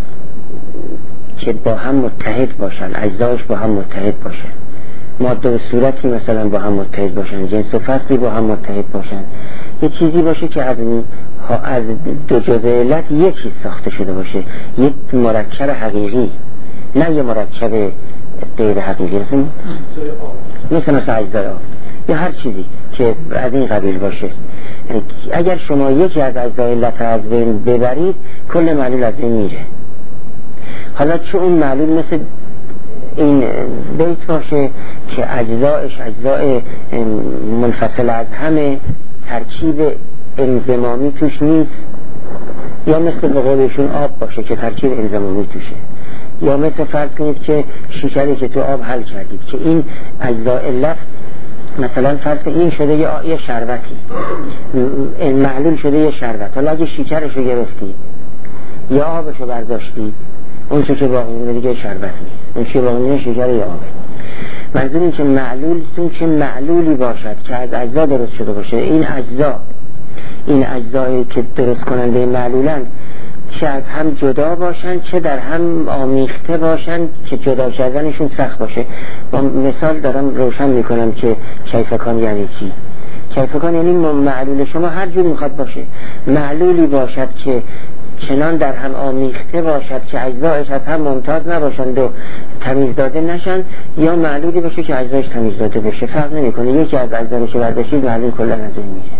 که با هم متحد باشن، اجزایش با هم متحد باشن، ماده و صورتی مثلا با هم متحد باشن، جنس و فصلی با هم متحد باشن. یه چیزی باشه که از دو جزء علت یک چیز ساخته شده باشه، یک مرکب حقیقی، نه یه مرکب غیر حقیقی مثل اجزای آب یا هر چیزی که از این قبیل باشه. اگر شما یکی از اجزای علت از بین ببرید کل معلول از بین میره. حالا چه اون معلول مثل این بیت باشه که اجزایش اجزای منفصل از همه، ترکیب انضمامی توش نیست، یا مثل به قولشون آب باشه که ترکیب انضمامی توشه، یا مثل فرض کنید که شکری که تو آب حل کردید که این اجزای علت مثلا فرض کنید این شده یه شربتی، معلول شده یه شربت. حالا اگه شکرشو گرفتید یا آبشو برداشتید اون که باقی مونه دیگه شربت نیست، اون که باقی مونه شکر یا آبه. منظور این که معلول که معلولی باشد که از اجزا درست شده باشه، این اجزایی که درست کننده معلولن چه از هم جدا باشن چه در هم آمیخته باشن که جدا کردنشون سخت باشه. با مثال دارم روشن میکنم که کیفکان یعنی چی. کیفکان یعنی معلول شما هر جور میخواد باشه، معلولی باشد که چنان در هم آمیخته باشد که اجزایش از هم ممتاز نباشند و تمیز داده نشن، یا معلولی باشه که اجزایش تمیز داده باشه. فرق نمیکنه، یکی از اجزایش برداشتید معلول کلا از این میشه.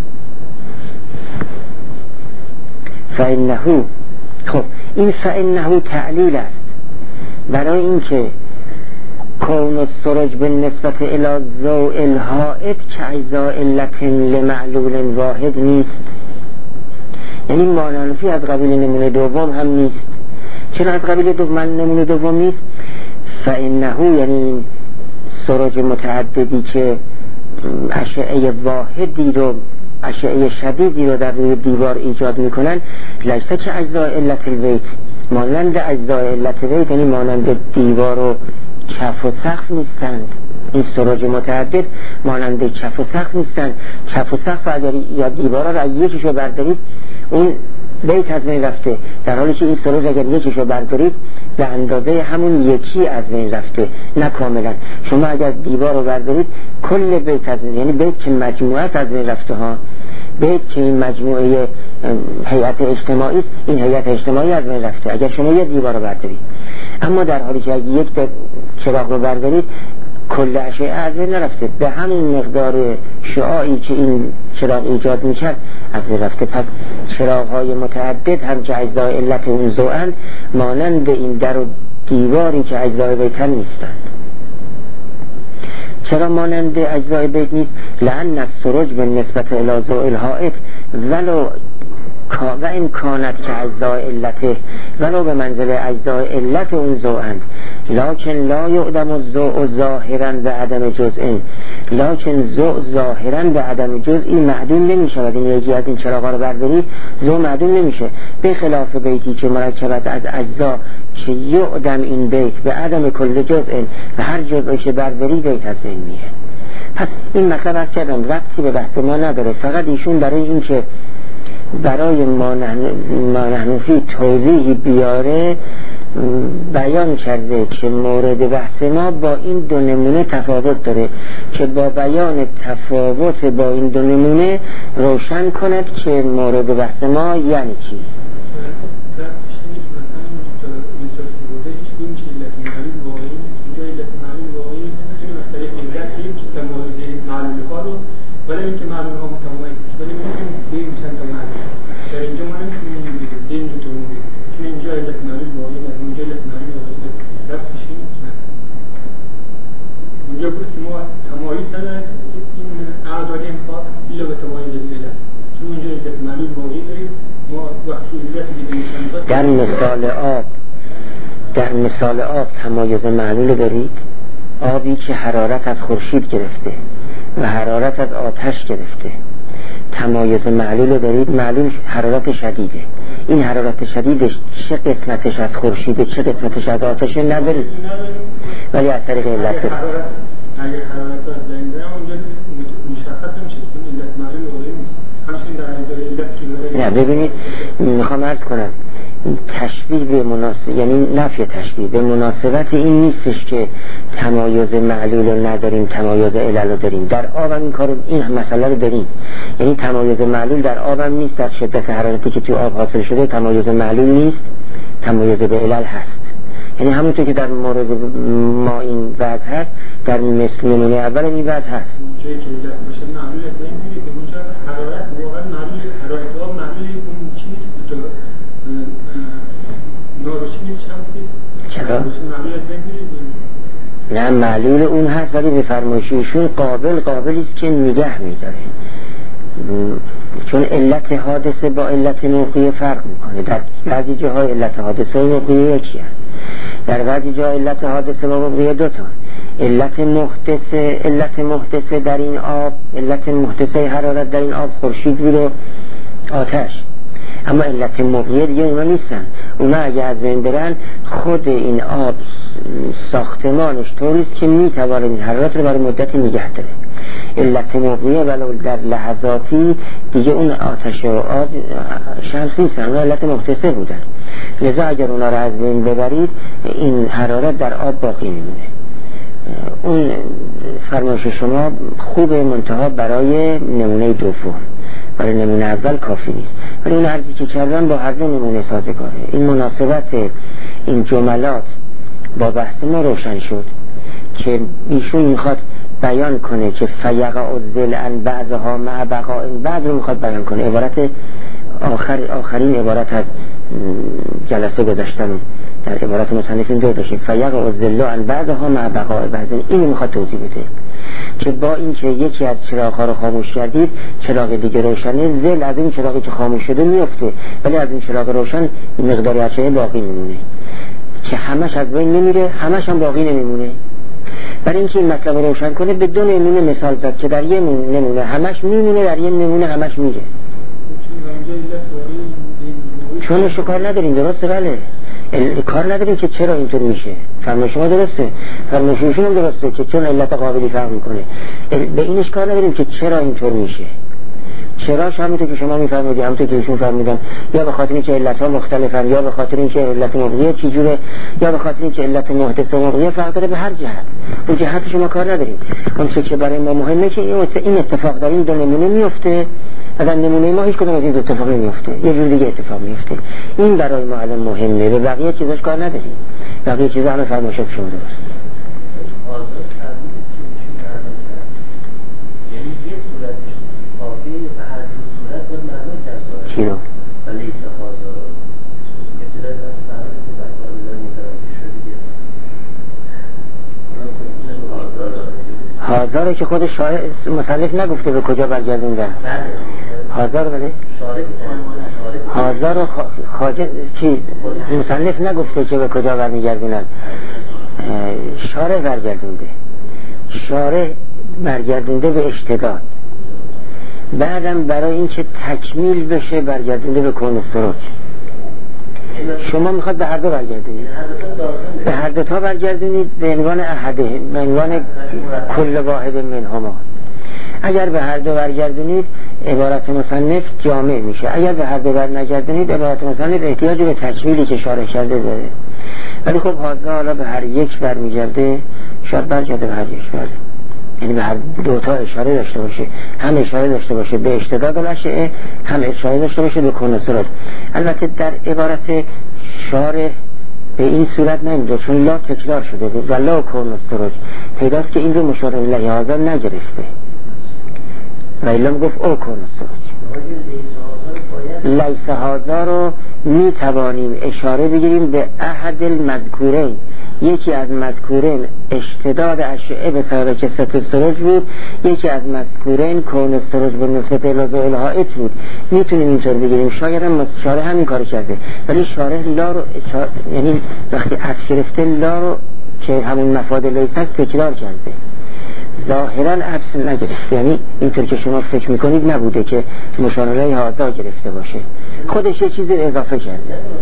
فإنه، خب این فإنه تعلیل است برای اینکه کون السرج بالنسبت الى ضوء الحائط كاجزاء علت لمعلول واحد نیست. یعنی مانعنفی از قبیل نمونه دوم هم نیست. چرا از قبیل نمونه دوم نیست؟ فإنه یعنی سرج متعددی که اشعه واحدی رو، اشعه شدیدی رو در روی دیوار ایجاد میکنن، لیسه که اجزای علت البیت، مانند اجزای علت البیت یعنی مانند دیوار و کف و سقف نیستند. این سراج متعدد مانند کف و سقف نیستند. کف و سقف اگر یا دیوارا رو یکیشو بردارید اون بیت از بین رفته، در حالی که این سراج اگر یکیشو بردارید به اندازه همون یکی از بین رفته، نه کاملا. شما اگر دیوار رو بردارید کل بیت از بین، یعنی بیت که مجموعه از بین رفته ها، بیت که این مجموعه هیئت اجتماعی است، این هیئت اجتماعی از بین رفته اگر شما یک دیوار رو بردارید. اما در حالی که اگر یک چراغ رو بردارید کل اشعه از بین نرفته، به همین مقدار شعاعی که این چراغ ایجاد میکرد از بین رفته. پس چراغ‌های متعدد هم که اجزای علت اون ضوئند، مانند این در و دیواری که اجزای بیتن نیستند. چرا مانند اجزای بیت نیست؟ لأن السرج بالنسبت الى ضوء الحائط ولو و این کانت که اجزای علته، ولو به منزل اجزای علت اون ضوئند، لکن لا یعدم الضوء ظاهرا به عدم جزء، لکن ضوء ظاهرا به عدم جزئی معدوم نمیشه. این یکی از این چراغا رو بردارید ضوء معدوم نمیشه، به خلاف بیتی که مرکبت از اجزا که یعدم این بیت به عدم کل جزء، و هر جزئی که برداری بیت از بین میره. پس این مطلب از کردم ربطی به بحث ما نداره، فقط ایشون برای این که برای ما نحن فی توضیحی بیاره بیان کرده که مورد بحث ما با این دو نمونه تفاوت داره، که با بیان تفاوت با این دو نمونه روشن کند که مورد بحث ما یعنی چی. ولی اینکه معلوم ها متمایز است، ولی میگیم به این چند تا معلوم در اینجا ما نمیتونیم این رو تو میگیم چون اینجا علت معلوم واقعی است، اونجا علت معلوم واقعی است. رفتش اونجا بود که ما تمایز نداریم این اعداد انفاق الا به تمایز علت، چون اونجا علت معلوم واقعی داریم. ما وقتی علت دیدیم در مثال آب تمایز معلول دارید. آبی که حرارت از خورشید گرفته و حرارت از آتش گرفته، تمایز معلول دارید. معلول حرارت شدیده، این حرارت شدیدش چه قسمتش از خورشیده چه قسمتش از آتش ندارید، ولی از طریق علت اگر حرارت از لنگره اونجا مشخص نمیشه چون علت معلول واقعی نیست. همچنین در علت که نه ببینید میخوام عرض کنم تشبیه به مناسبت، یعنی نفی تشبیه به مناسبت این نیستش که تمایز معلول رو نداریم تمایز علل رو داریم. در آب هم این مسئله رو داریم، یعنی تمایز معلول در آب هم نیست. در شدت حرارتی که توی آب حاصل شده تمایز معلول نیست، تمایز به علل هست. یعنی همونطور که در مورد ما این وضع هست در مثل نمونه اول این وضع هست. جایی که باشه معلول است این میگه که اونجا حرارت واقعا معلول حرارت ها معلول اون چیز تو ناروشی نیست شمسی. چرا؟ معلول است این نه معلول اون هست ولی به فرمایششون قابلی است که نگه می‌داره. چون علت حادثه با علت موقعی فرق میکنه. در بعضی جاهای علت حادثه و موقعی یکی هست، در بعضی جاها علت حادثه و موقعی دوتا. علت محدثه در این آب، علت محدثه حرارت در این آب خورشید بود و آتش، اما علت موقعی دیگه اونا نیستن. اونا اگه از بین برن خود این آب ساختمانش طوریست که میتواند این حرارت رو برای مدتی نگه داره. علت موقعیه ولو در لحظاتی دیگه اون آتش و آب شمس نیستن، اون علت محدثه بودن. لذا اگر اونا رو از بین ببرید این حرارت در آب باقی میمونه. اون فرمایش شما خوب منتها برای نمونه دوم، برای نمونه اول کافی نیست. ولی اون عرضی که کردن با هر دو نمونه سازگاره. این مناسبت این جملات با بحث ما روشن شد که ایشون میخواد بیان کنه که فیقع الذل عن بعضها مع بقاء بعض رو میخواد بیان کنه. عبارت آخرین عبارت از جلسه گذشتم در عبارت مصنف این دو داشتیم، فیقع الذل عن بعضها مع بقاء بعض. اینو میخواد توضیح بده که با این که یکی از چراغ‌ها رو خاموش کردید چراغ دیگه روشنه، ذل از این چراغی که خاموش شده میفته ولی از این چراغ روشن مقداری اشعه باقی میمونه که همش از بین نمیره، همش هم باقی نمیمونه. برای اینکه این مطلب روشن کنه به دو نمونه مثال زد که در یه نمونه همش میمونه، در یه نمونه همش میره. چون کار نداریم. درسته؟ بله کار نداریم که چرا اینطور میشه. فرمایش شما درسته، فرمایش ایشون هم درسته که چون علت قابلی فرق میکنه. به اینش کار نداریم که چرا اینطور میشه. چراش همونطور که شما میفرمایید، همونطور که ایشون فرمودن، یا به خاطر اینکه علت‌ها مختلفن، یا به خاطر اینکه علت موقعی چه جوره، یا به خاطر اینکه علت محدث و موقعی فرق داره. به هر جهت اون جهت شما کار نداریم. اون چیزی که برای ما مهمه که این اتفاق در این دو نمونه میفته و در نمونه ما هیچ کدوم از این دو اتفاق نمیفته، یه جور دیگه اتفاق میفته. این برای ما الان مهمه، به بقیه چیزاش کار نداریم. بقیه چیزا همه فرمایشات شما درست. چی رو؟ هازاره که خود مصنف نگفته به کجا برگردوندن. هازار بله؟ هازار خاجه چی؟ مصنف نگفته که به کجا برمیگردونن. شارع برگردونده. شارع برگردونده به اشتداد. بعدم برای این که تکمیل بشه برگردونده به کون سروج. شما میخواد به هر دو برگردونید، به هر دو تا برگردونید به عنوان احده، به عنوان کل واحد منهما. اگر به هر دو برگردونید عبارت مصنف جامع میشه، اگر به هر دو برنگردونید عبارت مصنف احتیاج به تکمیلی که شارح کرده داره. ولی خب حالا به هر یک برمیگرده، شاید برگرده به هر یک برده، یعنی به هر دوتا اشاره داشته باشه، هم اشاره داشته باشه به اشتداد الاشعه، هم اشاره داشته باشه به کون سروج. البته در عبارت شارح به این صورت نمیده چون لا تکرار شده بود و لا کون سروج پیداست که این رو مشار الیه هازار نگرفته و ایلام گفت او کون سروج. لیس هازار رو می توانیم اشاره بگیریم به احد المذکورین، یکی از مذکورین اشتداد اشعه به سبب کثرت سروج بود، یکی از مذکورین کون سروج به نسبت الازو الهائت بود. میتونیم اینطور بگیریم. شاید هم شارح همین کار کرده، ولی شارح لا رو یعنی وقتی عطف گرفته لا رو که همون مفاد لیس هست تکرار کرده، ظاهرا عطف نگرفته. یعنی اینطور که شما فکر میکنید نبوده که مشار الیه هازار گرفته باشه، خودش یه چیزی اضافه کرده.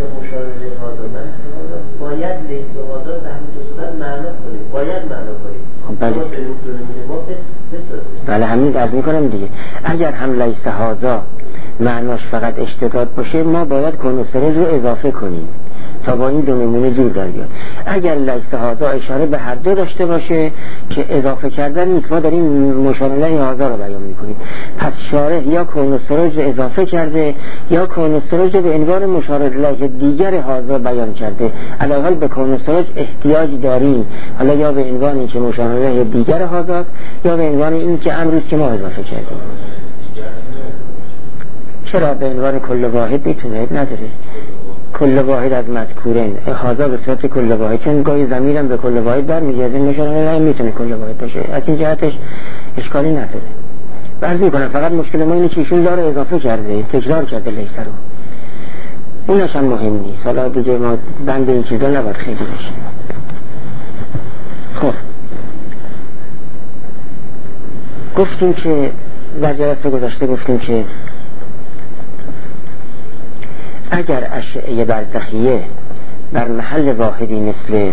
باید لیس و هازار در همون دو صورت معنا کنیم، باید معنا کنیم. خب بله همین عرض میکنم دیگه. اگر هم لیس هازار معناش فقط اشتداد باشه ما باید کون سروج رو اضافه کنیم تا با این دو نمونه جور در بیاد. اگر لیس هذا اشاره به هر دو داشته باشه که اضافه کردن نیست، ما داریم مشاره هذا رو بیان میکنیم، پس شارح یا کون السروج رو اضافه کرده یا کون السروج رو به عنوان مشاره الیه دیگر هذا بیان کرده. علاوه به کون السروج احتیاج داریم، حالا یا به عنوان این که مشاره الیه دیگر هذا یا به عنوان این که امروز که ما اضافه کردیم. چرا به عنوان کل واحد میتونه؟ نداره. کل واحد از مذکورین هذا به صورت کل واحد، چون گاهی ضمیرم به کل واحد برمیگرده، نشانه میتونه کل واحد باشه، از این جهتش اشکالی نداره. عرض میکنم فقط مشکل ما اینه که ایشون داره اضافه کرده، تکرار کرده لیسه رو، اونش هم مهم نیست. حالا دیگه ما بند این چیزا نباید خیلی بشیم. خب گفتیم که در جلسه گذشته گفتیم که اگر اشعه برزخیه بر محل واحدی مثل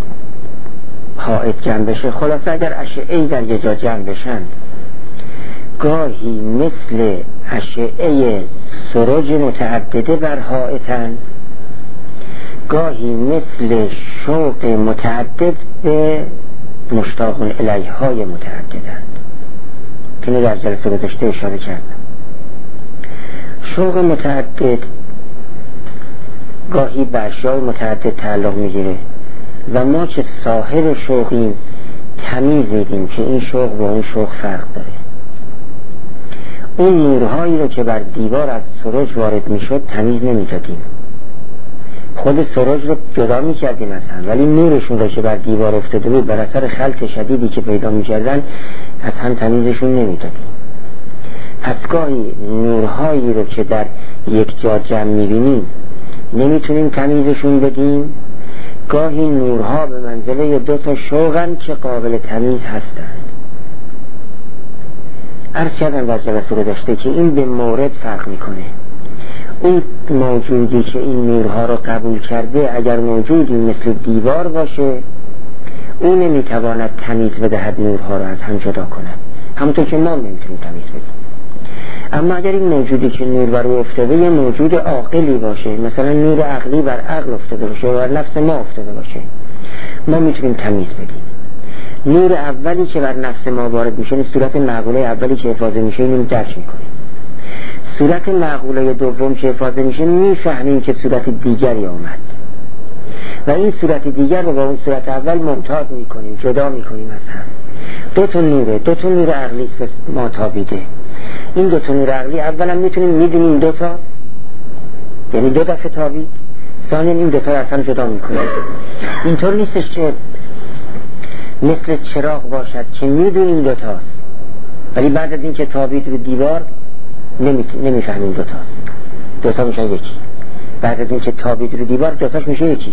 حائط جمع بشه، خلاصه اگر اشعه در یه جا جمع بشن، گاهی مثل اشعه سروج متعدده بر حائطن، گاهی مثل شوق متعدد به مشتاق الیه های متعددند که در جلسه گذشته اشاره کردم. شوق متعدد گاهی به اشیاء متعدد تعلق میگیره و ما که صاحب شوقیم تمیز دیدیم که این شوق با اون شوق فرق داره. اون نورهایی رو که بر دیوار از سروج وارد میشد تمیز نمیدادیم، خود سروج رو جدا میکردیم از هم، ولی نورشون رو که بر دیوار افتاده بود بر اثر خلط شدیدی که پیدا میکردن از هم تمیزشون نمیدادیم. پس گاهی نورهایی رو که در یک جا جمع میبینیم نمیتونیم تمیزشون بدیم، گاهی نورها به منزله دو تا شوقن که قابل تمیز هستند. عرض کردم در جلسه گذشته که این به مورد فرق میکنه. اون موجودی که این نورها رو قبول کرده اگر موجودی مثل دیوار باشه، اون نمیتواند تمیز بدهد نورها رو از هم جدا کند، همونطور که ما نمیتونیم تمیز بدیم. اما اگر این موجودی که نور بر او افتاده یه موجود عاقلی باشه، مثلا نور عقلی بر عقل افتاده باشه و بر نفس ما افتاده باشه، ما میتونیم تمیز بدیم. نور اولی که بر نفس ما وارد میشه، صورت معقوله اولی که افاضه میشه، اینو درک میکنیم. صورت معقوله دوم که افاضه میشه میفهمیم که صورت دیگری آمد و این صورت دیگر رو با اون صورت اول ممتاز میکنیم، جدا میکنیم از هم. دو تا نور عقلی ما تابیده. این دو تا نور عقلی اولا میتونیم میدونیم دو تا، یعنی دو دفعه تابید، ثانیا این دو تا رو از هم جدا میکنیم. اینطور نیستش که مثل چراغ باشد که میدونیم دو تاست ولی بعد از این که تابید رو دیوار نمیفهمیم دو تاست، دو تا میشن یکی. بعد از این که تابید رو دیوار دو تاش میشه یکی.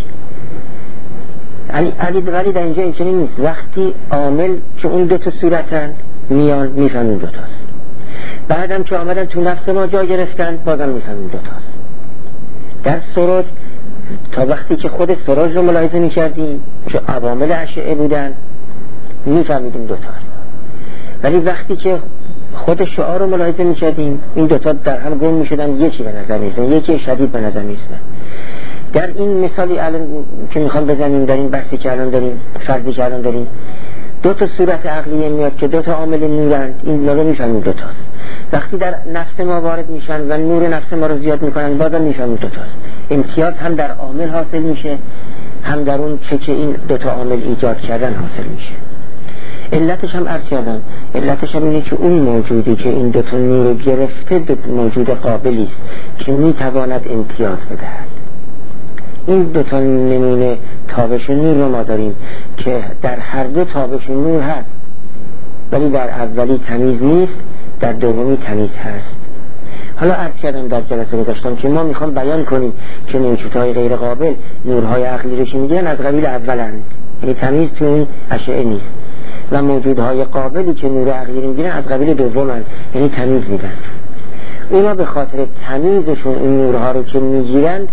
ولی در اینجا اینچنین نیست. وقتی عامل که اون دو تا صورتن میان میفهمیم دو تاست، بعدم که آمدن تو نفس ما جا گرفتن بازم میفهمیم دو تاست. در سروج تا وقتی که خود سروج رو ملاحظه میکردیم که عوامل اشعه بودن میفهمیدیم دو تا، ولی وقتی که خود شعاع رو ملاحظه میکردیم این دو تا در هم گم میشدن، یکی به نظر میرسن، یکی شدید به نظر میرسن. در این مثالی الان که میخوام بزنیم، در این بحثی که الان داریم، فرضی که الان داریم، دو تا صورت عقلیه میاد که دو تا عامل نورند، این رو میفهمیم دو تاست. وقتی در نفس ما وارد میشن و نور نفس ما رو زیاد میکنن بازم میفهمیم دو تاست. امتیاز هم در عامل حاصل میشه، هم در اون که این دو تا عامل ایجاد کردن حاصل میشه. علتش هم عرض کردم، علتش هم اینه که اون موجودی که این دو تا نور رو گرفته موجود قابلی است که میتواند امتیاز بدهد. این دو تا نمونه تابش نور رو ما داریم که در هر دو تابش نور هست، ولی در اولی تمیز نیست، در دومی تمیز هست. حالا عرض کردم در جلسه گذاشتم که ما میخوام بیان کنیم که موجودهای غیر قابل نورهای عقلی رو که میگن از قبیل اولند، یعنی تمیز تو این اشعه نیست، و موجودهای قابلی که نور عقلی رو میگیرن از قبیل دومند، یعنی تمیز میدن. اونا به خاطر تمیزشون این نورها رو که میگیرند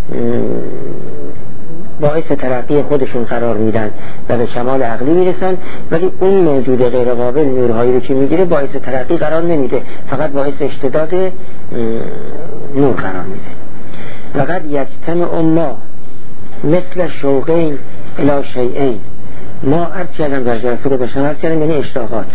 باعث ترقی خودشون قرار میدن و به کمال عقلی میرسن، ولی اون موجود غیر قابل نورهایی رو که میگیره باعث ترقی قرار نمیده، فقط باعث اشتداد نور قرار میده. فقط یجتمع ما مثل شوقین الی شیئین. ما عرض کردم در جلسه گذشته عرض کردم یعنی اشراقات.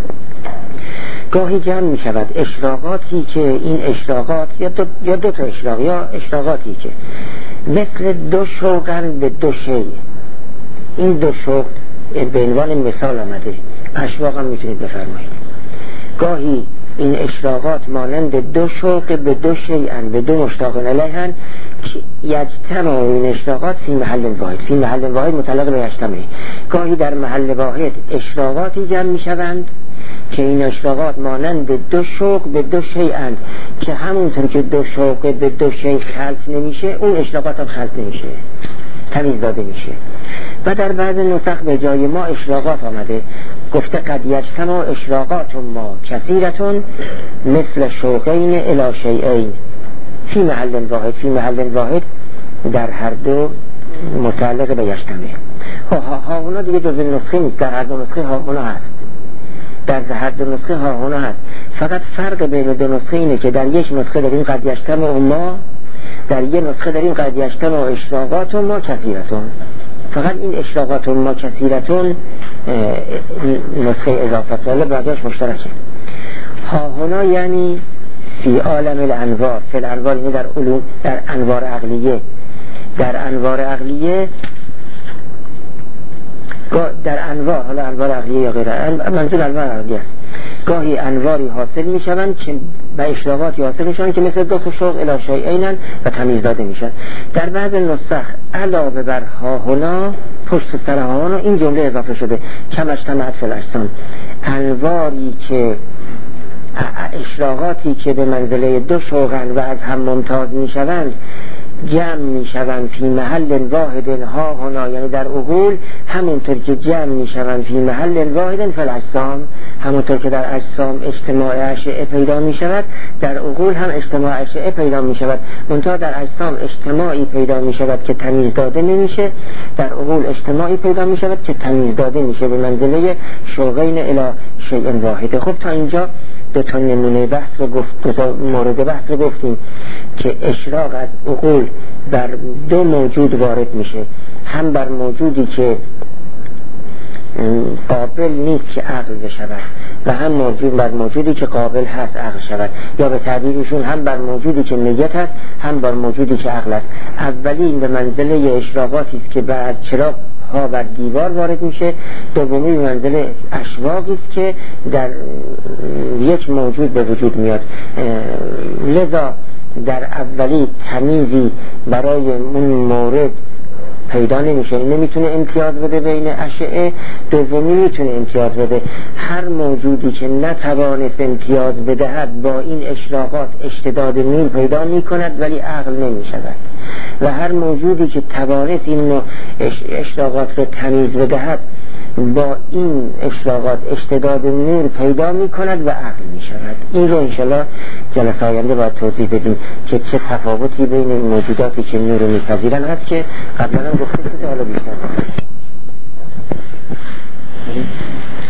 گاهی جمع می شود اشراقاتی که این اشراقات یا دو تا اشراق یا اشراقاتی که مثل دو شوقن به دو شی. این دو شوق به عنوان مثال آمده، اشواق هم میتونید بفرمایید. گاهی این اشراقات مانند دو شوق به دو شیئن به دو مشتاق الیهن یجتمع این اشراقات فی محل واحد. فی محل واحد مطلق به یجتمع. گاهی در محل واحد اشراقاتی جمع می شوند که این اشراقات مانند دو شوق به دو شیئن که همونطور که دو شوق به دو شیء خلط نمیشه اون اشراقات هم خلط نمیشه، تمیز داده میشه. و در بعض نسخ به جای ما اشراقات آمده، گفته قد یجتمع اشراقات ما کثیرتون مثل شوقین الی شیئین فی محل واحد. فی محل واحد در هر دو متعلق به یجتمع. ها هنا دیگه جز نسخه نیست، در هر دو نسخه ها هنا هست، در هر دو نسخه ها هنا هست. فقط فرق بین دو نسخه اینه که در یک نسخه داریم قد یجتمع ما، در یک نسخه داریم قد یجتمع اشراقات ما کثیرتون. فقط این اشراقات ما کثیرتون نسخه اضافه ساله بعدش مشترکه. ها هنا یعنی فی عالم الانوار. فی الانوار یعنی در علوم، در انوار عقلیه. در انوار عقلیه، در انوار، حالا انوار عقلیه یا غیره، منظور انوار عقلیه است. گاهی انواری حاصل می شوند که و اشراقاتی حاصل می شوند که مثل دو شوق الی شیئین و تمیز داده می شوند. در بعض نسخ علاوه بر ها هنا پشت سر ها هنا این جمله اضافه شده کم اجتمعت فی الاجسام. انواری که اشراقاتی که به منزله دو شوقن و از هم ممتاز می شوند جمع می شوند فی محل واحد ها هنا، یعنی در عقول همونطور که جمع می شوند فی محل واحد فی الاجسام، همونطور که در اجسام اجتماع اشعه پیدا می شود در عقول هم اجتماع اشعه پیدا می شود. منتها در اجسام اجتماعی پیدا می شود که تمیز داده نمیشه، در عقول اجتماعی پیدا می شود که تمیز داده میشه به منزله شوقین الی شیء واحد. خب تا اینجا دو تا نمونه بحث رو دو تا مورد بحث رو گفتیم که اشراق از عقول بر دو موجود وارد میشه، هم بر موجودی که قابل نیست که عقل بشود و هم موجود بر موجودی که قابل هست عقل شود، یا به تعبیرشون هم بر موجودی که نیت هست هم بر موجودی که عقل است. اولی به منزله اشراقاتی است که بر چراغ ها بر دیوار وارد میشه، دومی به منزله اشواقی است که در یک موجود به وجود میاد. لذا در اولی تمیزی برای اون مورد پیدا نمیشه، نمیتونه امتیاز بده بین اشعه، دومی میتونه امتیاز بده. هر موجودی که نتوانست امتیاز بدهد با این اشراقات اشتداد نور پیدا میکند ولی عقل نمیشود، و هر موجودی که توانست این اشراقات رو تمیز بدهد با این اشراقات اشتداد نور پیدا می کند و عقل می شود. این رو انشالله جلسه آینده باید توضیح بدیم که چه تفاوتی بین موجوداتی که نور رو می پذیرن هست که قبلا هم گفته شده، حالا بیشتر